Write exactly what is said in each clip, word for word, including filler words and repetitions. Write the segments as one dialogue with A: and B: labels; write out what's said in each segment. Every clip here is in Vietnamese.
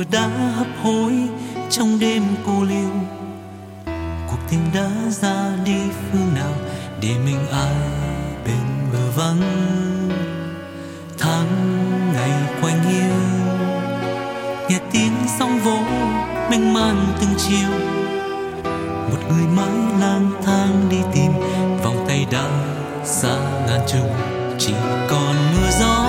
A: đã hấp hối trong đêm cô liêu. Cuộc tình đã ra đi phương nào để mình ai bên bờ vắng. Tháng ngày quanh hiu nghe tiếng sóng vỗ mênh mang từng chiều. Một người mãi lang thang đi tìm, vòng tay đã xa ngàn trùng, chỉ còn mưa gió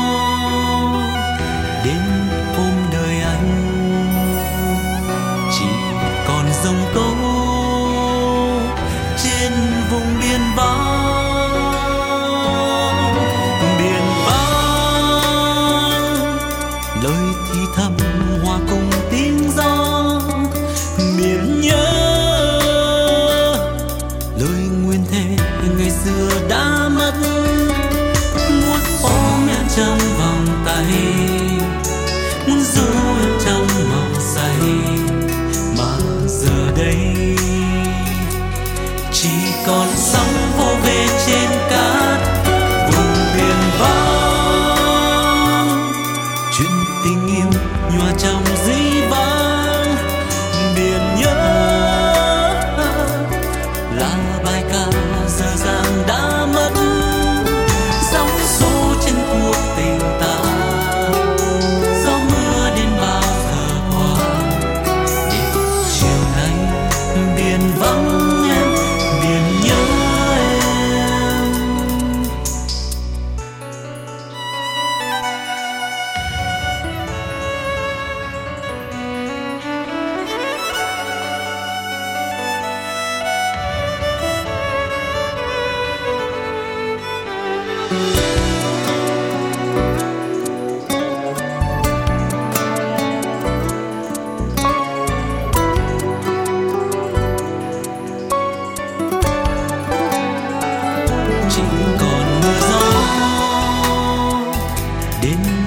A: đến ôm đời anh. Chỉ còn giông tố trên vùng biên vắng. Biển vắng lời thì thầm hòa cùng tiếng gió. Biển nhớ lời nguyên thề ngày xưa đã mất. Muốn ôm em trong vòng tay, muốn giữ em trong mộng say, mà giờ đây chỉ còn sóng vô về trên cát. Vùng biển vắng chuyện tình yêu nhòa trong dĩ vãng. Biển nhớ là bài ca giờ dàng đã mất. Sóng xô trên cuộc tình ta, gió mưa đến bao giờ qua. Để chiều nay biển vắng em, biển nhớ em. Chỉ còn mưa gió đến